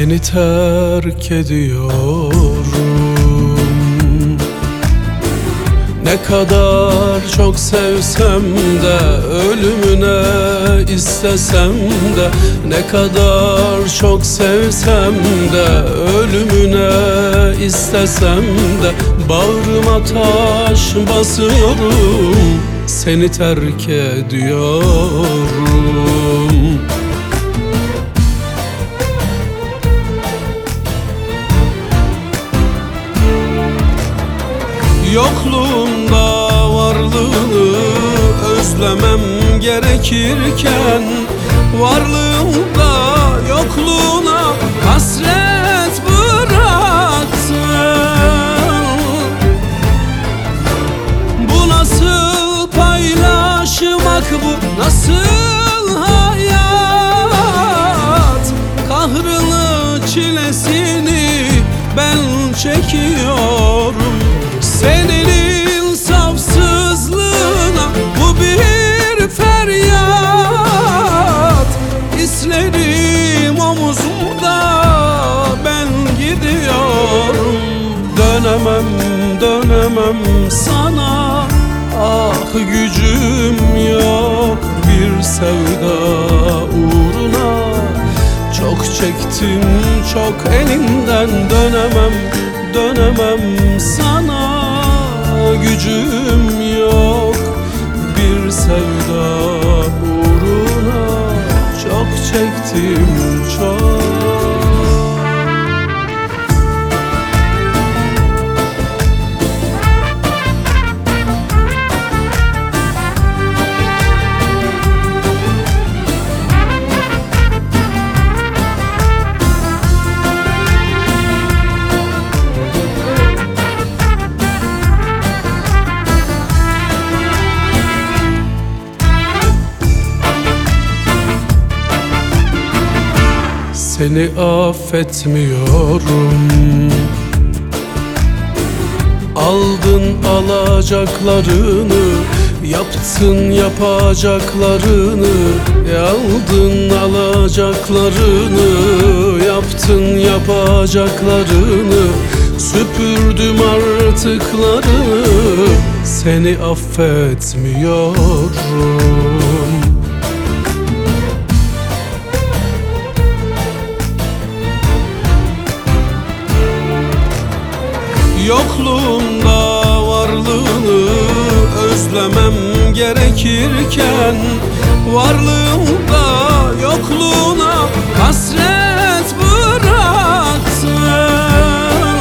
Seni terk ediyorum. Ne kadar çok sevsem de, ölümüne istesem de, ne kadar çok sevsem de, ölümüne istesem de, bağrıma taş basıyorum, seni terk ediyorum. Yokluğunda varlığını özlemem gerekirken, varlığında yokluğuna hasret bıraktın. Bu nasıl paylaşmak, bu nasıl hayat? Kahrını, çilesini ben çekiyorum. Senin insafsızlığına bu bir feryat. İslerim omuzumda, ben gidiyorum. Dönemem, dönemem sana, ah gücüm yok bir sevda uğruna. Çok çektim, çok elinden, dönemem, dönemem sana, gücüm yok bir sevda uğruna. Çok çektim, çok. Seni affetmiyorum. Aldın alacaklarını, yaptın yapacaklarını. Aldın alacaklarını, yaptın yapacaklarını. Süpürdüm artıklarını, seni affetmiyorum. Yokluğunda varlığını özlemem gerekirken, varlığında yokluğuna hasret bıraktın.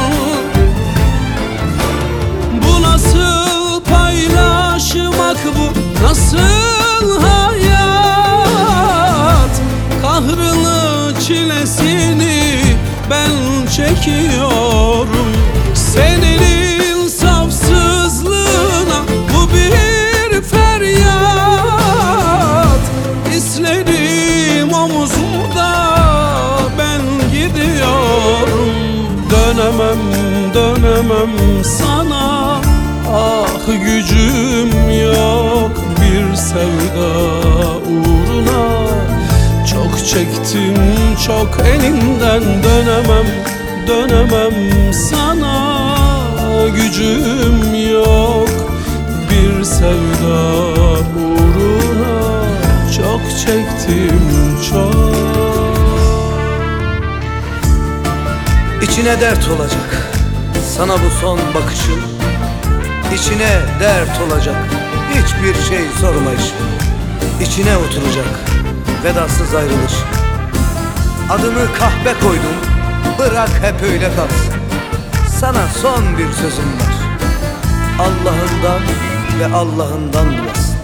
Bu nasıl paylaşmak, bu nasıl hayat? Kahrını, çilesini ben çekiyorum. Senin insafsızlığına bu bir feryat. İslerim omuzumda, ben gidiyorum. Dönemem, dönemem sana, ah gücüm yok bir sevda uğruna. Çok çektim, çok elinden, dönemem, dönemem sana, gücüm yok bir sevda uğruna. Çok çektim, çok. İçine dert olacak sana bu son bakışım. İçine dert olacak hiçbir şey sormayışım. İçine oturacak vedasız ayrılış. Adını kahpe koydum, bırak hep öyle kalsın. Sana son bir sözüm var, Allah'ından ve Allah'ından bulasın.